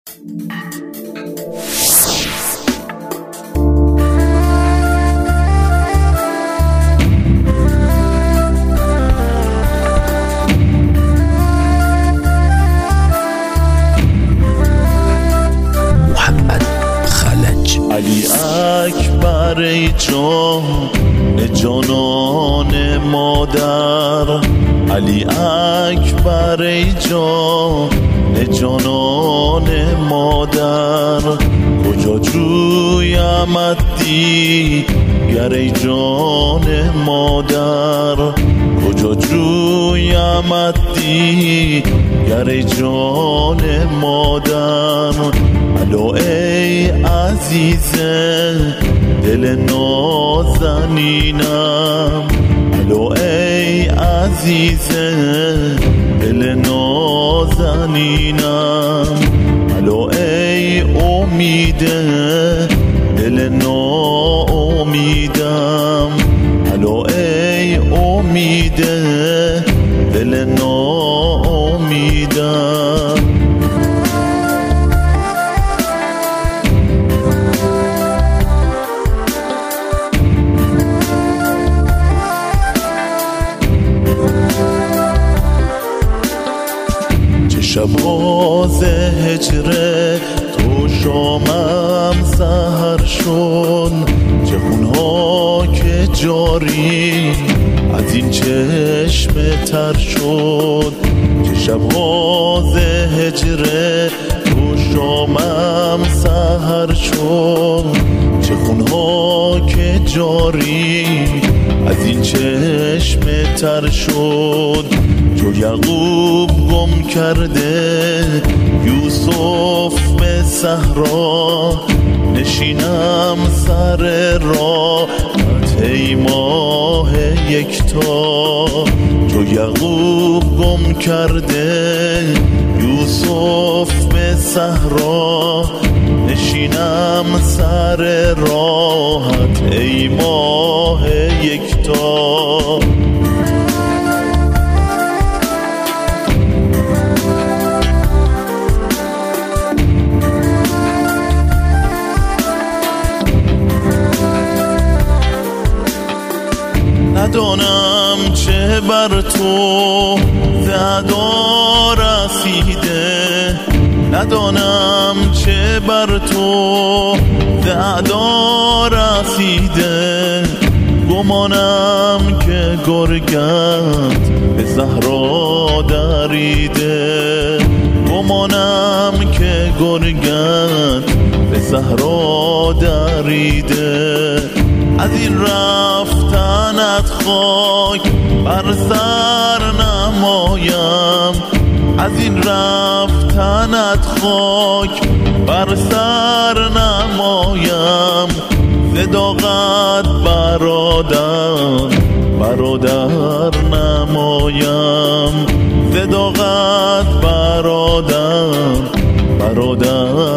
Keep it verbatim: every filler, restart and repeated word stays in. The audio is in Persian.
علی اکبر ای جان جانان مادر، علی اکبر ای جان جانان مادر، کجا جویمت دیگر ای جان مادر، کجا جویمت دیگر ای جان مادر. الو ای عزیزه دل نازنینم، الو ای عزیزه دل نازنینم، الو ای امیده دل ناامیدم، الو ای امیده دل ناامیدم. شباز هجره تو شامم سحر شد، چه خونها که جاری از این چشم تر شد. چه شباز هجره تو شامم سحر شد، چه خونها که جاری از این چشم تر شد. چو یعقوب گم کرده یوسف به صحرا، نشینم سر راهت ای ماه یکتا. چو یعقوب گم کرده یوسف به صحرا، نشینم سر راهت ای ماه یکتا. ندانم چه بر تو زعدا رسیده، ندانم چه بر تو زعدا رسیده. گمانم که گرگت به صحرا دریده، گمانم که گرگت به صحرا دریده. از این رفتنت خاک بر سر نمایم، از این رفتنت خاک بر سر نمایم. صداقت برادر برادر نمایم، صداقت برادر برادر